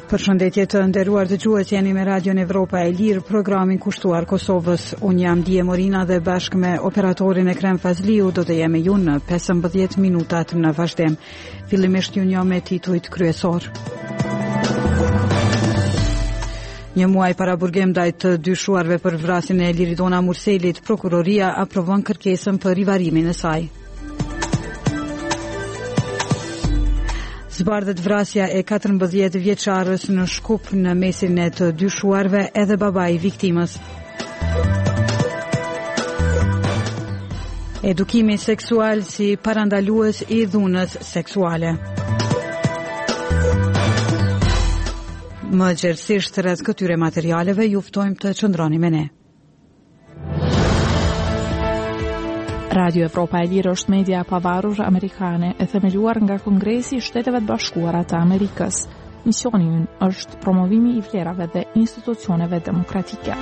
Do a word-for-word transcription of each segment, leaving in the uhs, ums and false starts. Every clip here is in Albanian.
Përshëndetje të nderuar dëgjues, jeni me Radion Evropa e Lirë, programin kushtuar Kosovës. Unë jam Dije Morina dhe bashkë me operatorin Ekrem Fazliu do të jemi ju në pesëmbëdhjetë minutat në vazhdim. Fillimisht ju njoh me titujt kryesor. Një muaj para burgim ndaj të dyshuarve për vrasjen e Liridona Murselit, prokuroria aprovon kërkesën për rivarimin e saj. Zbardhet vrasja e katërmbëdhjetë vjeçarës në Shkup në mesin e të dyshuarve, edhe babai i viktimës. Edukimi seksual si parandalues i dhunës seksuale. Më gjerësisht rreth këtyre materialeve ju ftojmë të qëndroni me ne. Radio Evropa e Lirë është media e pavarur amerikane e themeluar nga Kongresi i Shteteve të Bashkuara të Amerikës. Misioni i ynë është promovimi i vlerave dhe institucioneve demokratike.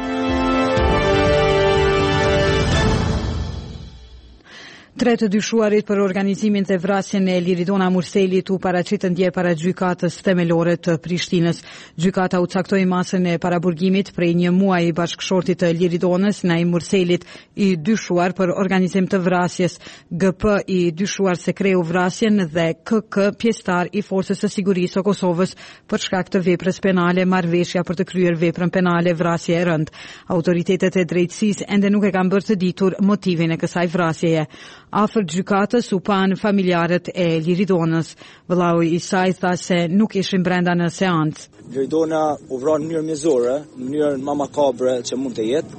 Tre të dyshuarit për organizimin të vrasjen e Liridona Murselit u paraqitën dje para gjykatës themelore të Prishtinës. Gjykata u caktoi masën e paraburgimit prej një muaji bashkëshortit të Liridonës, Naim Murselit, i dyshuar për organizim të vrasjes, G P i dyshuar se kreu vrasjen dhe K K pjesëtar i Forcës së Sigurisë së Kosovës për shkak të veprës penale, marrëveshja për të kryer veprën penale, vrasje e rënd. Autoritetet e drejtësisë ende nuk e kanë bërë të ditur motivin e kësaj vrasjeje. Afër gjykatës u pan familjarët e Liridonës. Vëllau i saj tha se nuk ishin brenda në seancë. Liridona u vran në mënyrë mjezore, në mënyrë më makabre që mund të jetë.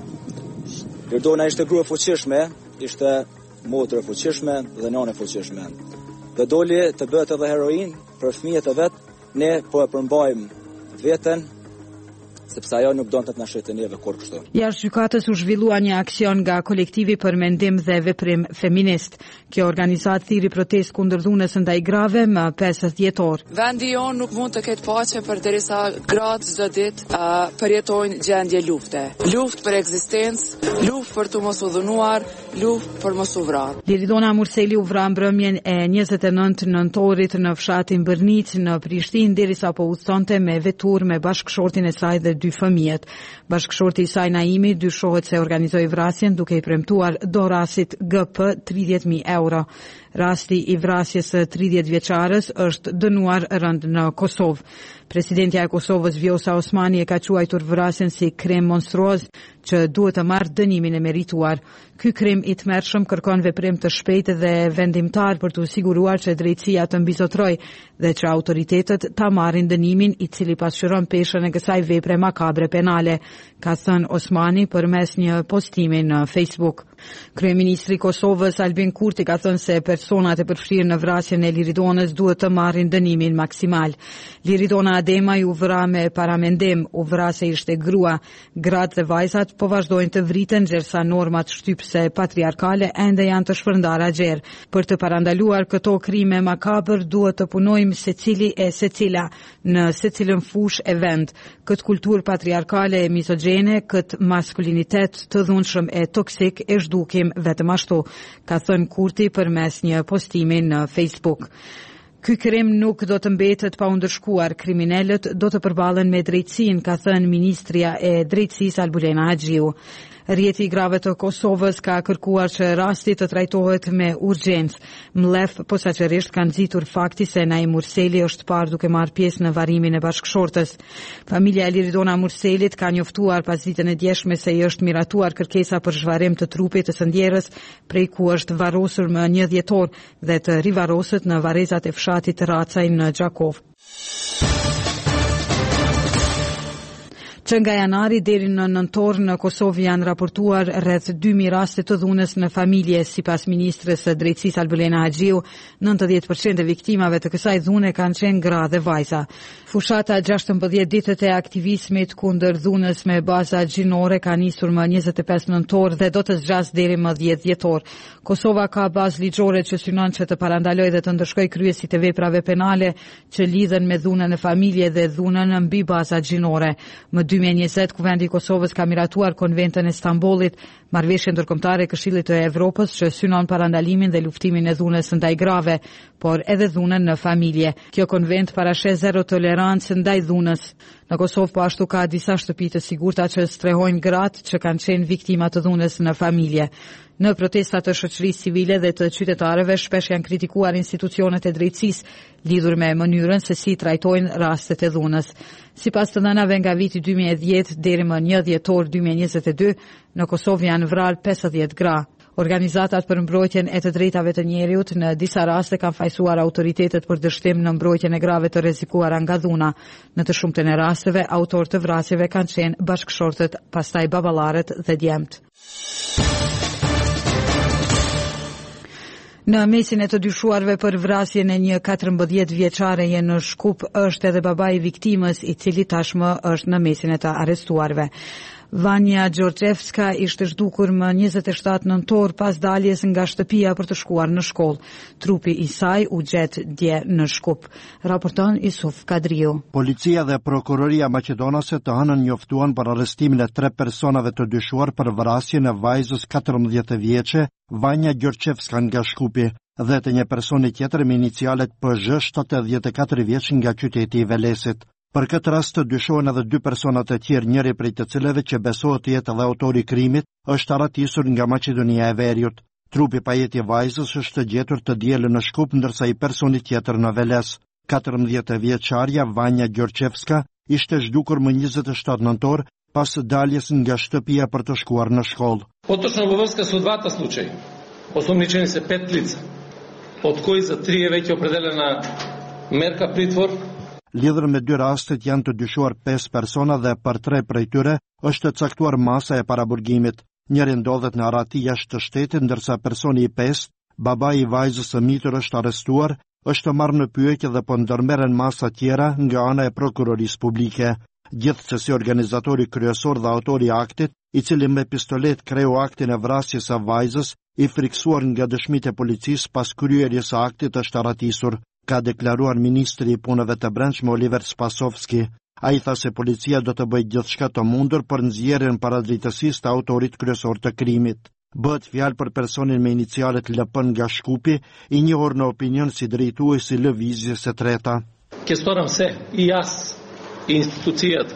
Liridona ishte grua fuqishme, ishte motër e fuqishme dhe nane e fuqishme. Dhe doli të bëhet edhe heroin për fëmijët e vet, ne po e përmbajmë veten, sepse ajo nuk donte të na shëtë neve kur kështu. Jashtë gjykatës u zhvillua një aksion nga kolektivi për mendim dhe veprim feminist. Kjo organizat thiri protest kundër dhunës ndaj grave më pesë dhjetor. Vendi jon nuk mund të ketë paqe përderisa gratë çdo ditë uh, përjetojnë gjendje lufte. Luftë për ekzistencë, luftë për të mos u dhunuar, luftë për mos u vrarë. Liridona Murseli u vra mbrëmjen e njëzet e nëntë nëntorit në fshatin Bërnic në Prishtinë, derisa po udhëtonte me vetur me bashkëshortin e saj dhe dy fëmijët. Bashkëshorti i saj Naimi dyshohet se organizoi vrasjen duke i premtuar dorasit G P tridhjetë mijë euro. Rasti i vrasjes së tridhjetë vjeçarës është dënuar rënd në Kosovë. Presidentja e Kosovës Vjosa Osmani e ka quajtur vrasjen si krim monstruoz që duhet të marrë dënimin e merituar. Ky krim i tmerrshëm kërkon veprim të shpejtë dhe vendimtar për të siguruar që drejtësia të mbizotrojë dhe që autoritetet ta marrin dënimin i cili pasqyron peshën e kësaj vepre makabre penale, ka thënë Osmani përmes një postimi në Facebook. Kryeministri i Kosovës Albin Kurti ka thënë se personat e përfshirë në vrasjen e Liridonës duhet të marrin dënimin maksimal. Liridona Adema u vra me paramendim, u vra se ishte grua. Gratë dhe vajzat po vazhdojnë të vriten, ndërsa normat shtypse patriarkale ende janë të shpërndara gjerë. Për të parandaluar këto krime makabër duhet të punojmë secili e secila në secilën fushë e vend. Këtë kulturë patriarkale e mizogjene, këtë maskulinitet të dhunshëm e toksik e zhdukim vetëm ashtu, ka thënë Kurti përmes një postimi në Facebook. Ky krim nuk do të mbetet pa u ndërshkuar, kriminalët do të përballen me drejtësinë, ka thënë ministria e drejtësisë Albulena Haxhiu. Rjeti i grave të Kosovës ka kërkuar që rasti të trajtohet me urgjencë. Mlef posaçërisht kanë nxitur fakti se Naim Murseli është parë duke marrë pjesë në varimin e bashkëshortës. Familja e Liridona Murselit ka njoftuar pas ditën e djeshme se i është miratuar kërkesa për zhvarim të trupit të sëndjerës, prej ku është varrosur më një dhjetor dhe të rivarroset në varrezat e fshatit Racaj në Gjakov. Që nga janari deri në nëntor në Kosovë janë raportuar rreth dy mijë raste të dhunës në familje, sipas ministres së drejtësisë Albulena Haxhiu. nëntëdhjetë përqind e viktimave të kësaj dhune kanë qenë gra dhe vajza. Fushata gjashtëmbëdhjetë ditët e aktivizmit kundër dhunës me baza gjinore ka nisur më njëzet e pesë nëntor dhe do të zgjas deri më dhjetë dhjetor. Kosova ka bazë ligjore që synon që të parandalojë dhe të ndërshkojë kryesit e veprave penale që lidhen me dhunën në familje dhe dhunën mbi baza gjinore. Më dy dy mijë e njëzet, Kuvendi i Kosovës ka miratuar Konventën e Stambollit, marrëveshje ndërkombëtare e Këshillit të Evropës që synon parandalimin dhe luftimin e dhunës ndaj grave, por edhe dhunën në familje. Kjo konvent parashes zero tolerancë ndaj dhunës. Në Kosovë po ashtu ka disa shtëpi të sigurta që strehojnë gratë që kanë qenë viktima të dhunës në familje. Në protestat të shoqërisë civile dhe të qytetarëve shpesh janë kritikuar institucionet e drejtësisë lidhur me mënyrën se si trajtojnë rastet e dhunës. Sipas të dhënave nga viti dy mijë e dhjetë deri më një dhjetor dy mijë e njëzet e dy, në Kosovë janë vrarë pesëdhjetë gra. Organizatat për mbrojtjen e të drejtave të njeriut në disa raste kanë fajsuar autoritetet për dështim në mbrojtjen e grave të rrezikuara nga dhuna. Në të shumtën e rasteve, autorë të vrasjeve kanë qenë bashkëshortët, pastaj baballarët dhe djemt. Në mesin e të dyshuarve për vrasjen e një katërmbëdhjetë vjeçare në Shkup është edhe babai i viktimës, i cili tashmë është në mesin e të arrestuarve. Vanja Gjorgjevska ishte zhdukur më njëzet e shtatë nëntor pas daljes nga shtëpia për të shkuar në shkollë. Trupi i saj u gjet dje në Shkup. Raporton Isuf Kadriu. Policia dhe prokuroria maqedonase të hënën njoftuan për arrestimin e tre personave të dyshuar për vrasjen e vajzës katërmbëdhjetë vjeçe, Vanja Gjorgjevska nga Shkupi, dhe të një personi tjetër me inicialet P Z shtatëdhjetë e katër vjeç nga qyteti i Velesit. Për këtë rast të dyshohen edhe dy persona të tjerë, njëri prej të cilëve që besohet të jetë edhe autori i krimit është arratisur nga Maqedonia e Veriut. Trupi pajeti i vajzës është gjetur të dielën në Shkup, ndërsa i personi tjetër në Veles. katërmbëdhjetë vjeçaria Vanja Gjorgjevska ishte zhdukur më njëzet e shtatë nëntor pas daljes nga shtëpia për të shkuar në shkollë. Otočno във връзка с двата случаи. Осумничени се пет лица, от кои за три е вече определена мерка притвор. Lidhur me dy rastet janë të dyshuar pesë persona dhe për tre prej tyre është të caktuar masa e paraburgimit. Njëri ndodhet në arrati jashtë të shtetit, ndërsa personi i pestë, babai i vajzës së mitur, është arrestuar, është marrë në pyetje dhe po ndërmerren masa tjera nga ana e prokurorisë publike. Gjithsesi organizatori kryesor dhe autori i aktit, i cili me pistolet kreu aktin e vrasjes së vajzës, i friksuar nga dëshmitë e policisë pas kryerjes së aktit, është arratisur, ka deklaruar ministri i punëve të brendshme Oliver Spasovski. Ai tha se policia do të bëjë gjithçka të mundur për nxjerrjen para drejtësisë të autorit kryesor të krimit. Bëhet fjalë për personin me inicialet L P nga Shkupi, i njohur në opinion si drejtues i lëvizjes së treta. Kestoram se i jas i institucijat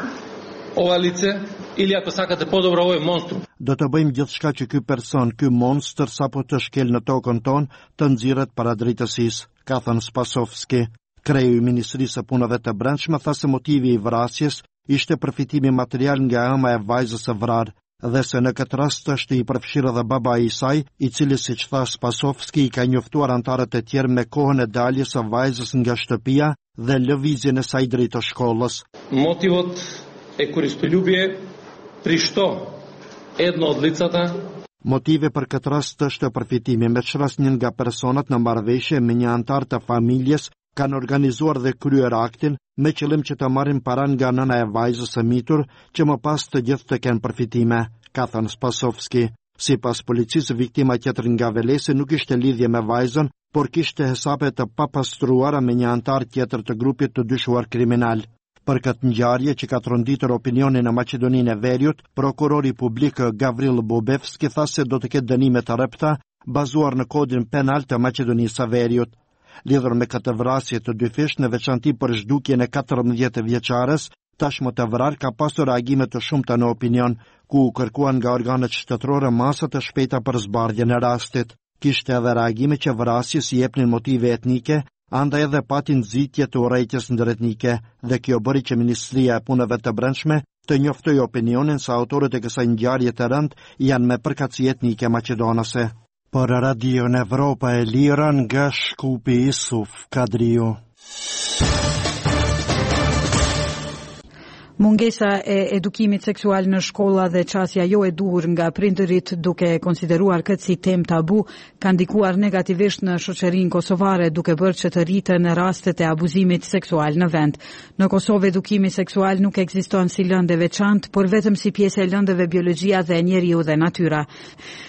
ova lice ili ako sakate podobro ovo je monstrum. Do të bëjmë gjithçka që ky person, ky monster sapo të shkel në tokën tonë, të nxirret para drejtësisë, ka thënë Spasovski. Kreu i Ministrisë së Punëve të Brendshme tha se motivi i vrasjes ishte përfitimi material nga ëma e vajzës së vrarë, dhe se në këtë rast është i përfshirë edhe babai i saj, i cili, siç tha Spasovski, i ka njoftuar antarët e tjerë me kohën e daljes së vajzës nga shtëpia dhe lëvizjen e saj drejt të shkollës. Motivot e koristoljublje prishto edno od licata. Motive për këtë rast është përfitimi, me çfarë një nga personat në marrëveshje me një antar të familjes kanë organizuar dhe kryer aktin me qëllim që të marrin para nga nëna e vajzës së mitur, që më pas të gjithë të kenë përfitime, ka thënë Spasovski. Sipas policisë, viktima tjetër nga Velesi nuk ishte lidhje me vajzën, por kishte hesape të papastruara me një antar tjetër të grupit të dyshuar kriminal. Për këtë ngjarje që ka tronditur opinionin në Maqedoninë e Veriut, prokurori publik Gavril Bobevski tha se do të ketë dënime të rrepta bazuar në kodin penal të Maqedonisë së Veriut. Lidhur me këtë vrasje të dy fish, në veçanti për zhdukjen e katërmbëdhjetë vjeçares, tashmë të vrarë ka pasur reagime të shumta në opinion, ku u kërkuan nga organet shtetërore masa të shpejta për zbardhjen e rastit. Kishte edhe reagime që vrasjes i jepnin motive etnike, andaj edhe patin nxitje të urrejtjes ndëretnike, dhe kjo bëri që Ministria e Punëve të Brendshme të njoftoi opinionin se autorët e kësaj ngjarje të rëndë janë me përkatësi etnike maqedonase. Për Radio Evropa e Lira nga Shkupi, Isuf Kadriu. Mungesa e edukimit seksual në shkolla dhe qasja jo e duhur nga prindërit duke konsideruar këtë si temë tabu ka ndikuar negativisht në shoqërinë kosovare, duke bërë që të rritën rastet e abuzimit seksual në vend. Në Kosovë edukimi seksual nuk ekziston si lëndë veçantë, por vetëm si pjesë e lëndëve biologjia dhe njeriu dhe natyra.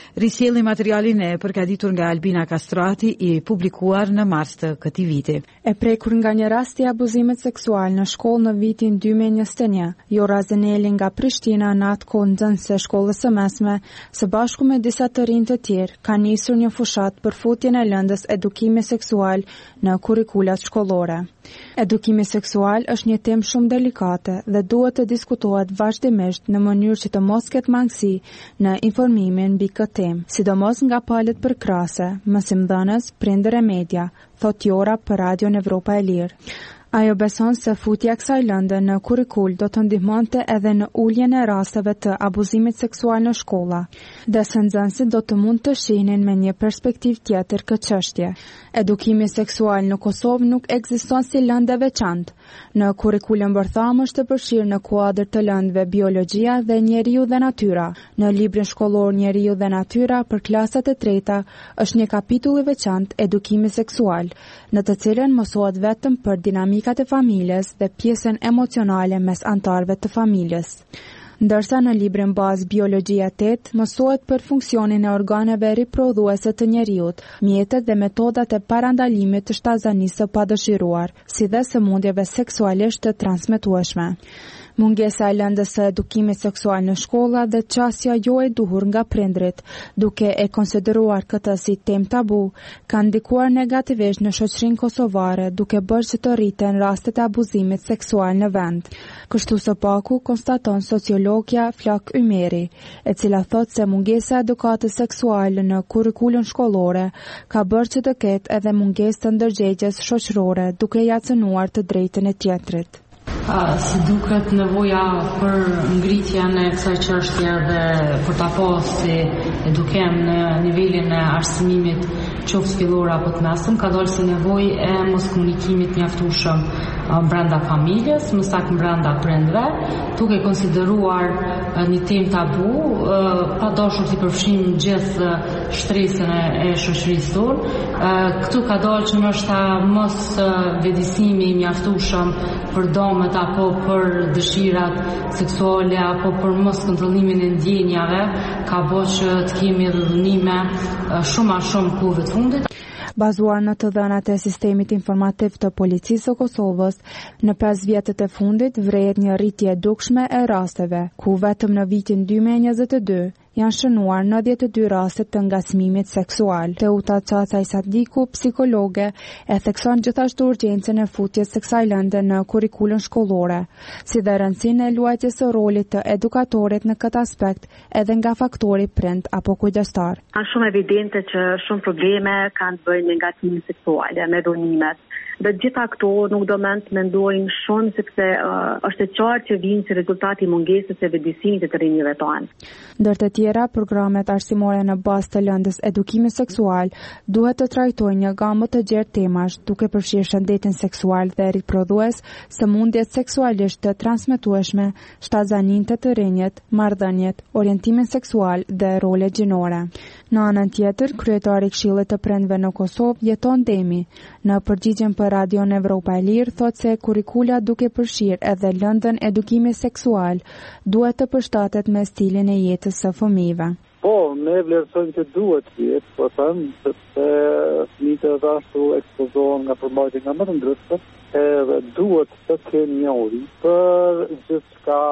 Risjellni materialin e përgatitur nga Albina Kastrati i publikuar në mars të këtij viti. E prekur nga një rast i abuzimit seksual në shkollë në vitin dy mijë e njëzet e një, Jora Zeneli nga Prishtina, në atë kohë nxënëse e shkollës së mesme, së bashku me disa të rinj të tjerë, ka nisur një fushat për futjen e lëndës edukimi seksual në kurrikulat shkollore. Edukimi seksual është një temë shumë delikate dhe duhet të diskutohet vazhdimisht në mënyrë që të mos ketë mangësi në informimin mbi këtë temë, sidomos nga palët përkrahase, mësimdhënës, prindër e media, thot Jora për Radion Evropa e Lirë. Ajo beson se futja e kësaj lëndë në kurrikul do të ndihmonte edhe në uljen e rasteve të abuzimit seksual në shkolla, dhe se nxënësit do të mund të shihnin me një perspektiv tjetër këtë çështje. Edukimi seksual në Kosovë nuk ekziston si lëndë e veçantë. Në kurrikulën bërtham është të përfshirë në kuadër të lëndëve biologjia dhe njeriu dhe natyra. Në librin shkollor Njeriu dhe natyra për klasat e treta është një kapitull i veçantë edukimi seksual, në të cilën mësohet vetëm për dinamikat e familjes dhe pjesën emocionale mes anëtarëve të familjes. Ndërsa në librin bazë Biologjia tetë mësohet për funksionin e organeve riprodhuese të njeriut, mjetet dhe metodat e parandalimit të shtazanisë së padëshiruar, si dhe sëmundjeve seksualisht të transmetueshme. Mungesa e lëndës së edukimit seksual në shkolla dhe çësia jo e duhur nga prindrit, duke e konsideruar këtë si temë tabu, kanë ndikuar negativisht në shoqërinë kosovare, duke bërë që të rriten rastet e abuzimit seksual në vend. Kështu së paku konstaton sociologja Flak Ymeri, e cila thot se mungesa e edukatës seksuale në kurrikulën shkollore ka bërë që të ketë edhe mungesë të ndërgjegjes shoqërore, duke ja cënuar të drejtën e tjetrit. Uh, si duket nevoja për ngritjen e kësaj çështje dhe për ta pasur si edukim në nivelin e arsimimit qoftë fillor apo të mesëm, ka dalë si nevojë e mos komunikimit mjaftueshëm uh, brenda familjes, më saktë brenda prindve, duke konsideruar uh, një temë tabu, uh, pa dashur të përfshijmë gjithë uh, shtresën e, e shoqërisë tonë. Uh, këtu ka dalë që ndoshta mos uh, vëdësimi i mjaftueshëm për domet apo për dëshirat seksuale apo për mos kontrollimin e ndjenjave ka bërë që të kemi edhe dhunime shumë a shumë kohëve të fundit. Bazuar në të dhënat e sistemit informativ të policisë së Kosovës, në pesë vjetët e fundit vrehet një rritje e dukshme e rasteve, ku vetëm në vitin dy mijë e njëzet e dy janë shënuar nëntëdhjetë e dy raste të ngacmimit seksual. Teuta Çacaj Sadiku, psikologe, e thekson gjithashtu urgjencën e futjes së kësaj lënde në kurrikulën shkollore, si dhe rëndësinë e luajtjes së rolit të edukatorit në këtë aspekt, edhe nga faktori prind apo kujdestar. Është shumë evidente që shumë probleme kanë të bëjnë me ngacmimin seksual, me dhunimet. Dhe gjitha këto nuk do mend të mendojnë shumë sepse uh, është e qartë që vijnë si rezultati i mungesës së vëdësimit të rinjve tonë. Ndër të tjera, programet arsimore në bazë të lëndës edukimi seksual duhet të trajtojnë një gamë të gjerë temash, duke përfshirë shëndetin seksual dhe riprodhues, sëmundjet seksualisht të transmetueshme, shtazaninë të të rinjit, marrëdhëniet, orientimin seksual dhe rolet gjinore. Në anën tjetër, kryetari i Këshillit të Prindve në Kosovë Jeton Demi, në përgjigjen për Radion Evropa e Lirë, thot se kurrikula duke përfshirë edhe lëndën edukimi seksual, duhet të përshtatet me stilin e jetës së fëmijëve. Po, ne vlerësojmë që duhet të jetë, po them, sepse fëmijët edhe ashtu ekspozohen nga përmbajtje nga më të ndryshme, edhe duhet të kenë njohuri për gjithçka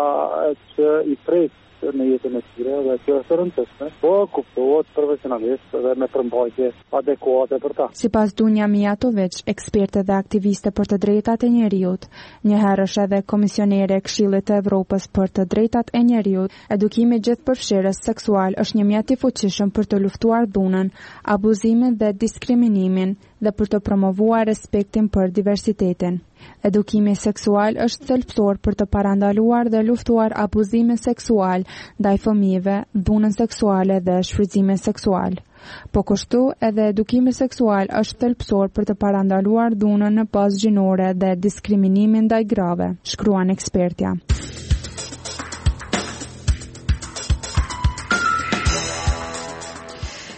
që i pret në jetën e tyre dhe kjo është e rëndësishme, po kuptohet profesionalisht dhe me përmbajtje adekuate për ta. Sipas Dunja Mijatović, eksperte dhe aktiviste për të drejtat e njerëzit, një herë është edhe komisionere e Këshillit të Evropës për të drejtat e njerëzit, edukimi gjithëpërfshirës seksual është një mjet i fuqishëm për të luftuar dhunën, abuzimin dhe diskriminimin dhe për të promovuar respektin për diversitetin. Edukimi seksual është thelbësor për të parandaluar dhe luftuar abuzimin seksual ndaj fëmijëve, dhunën seksuale dhe shfrytëzimin seksual. Po kështu edhe edukimi seksual është thelbësor për të parandaluar dhunën në bazë gjinore dhe diskriminimin ndaj grave, shkruan ekspertja.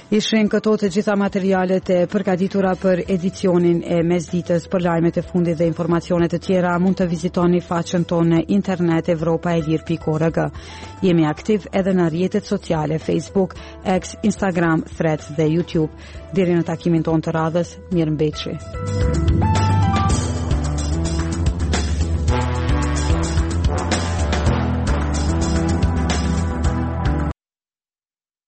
Ishin këto të gjitha materialet e përgatitura për edicionin e mesditës. Për lajmet e fundit dhe informacionet të tjera mund të vizitoni faqen tonë në internet evropa e lirë pikë org. Jemi aktiv edhe në rrjetet sociale Facebook, X, Instagram, Threads dhe YouTube. Deri në takimin tonë të radhës, mirëmbëjtje.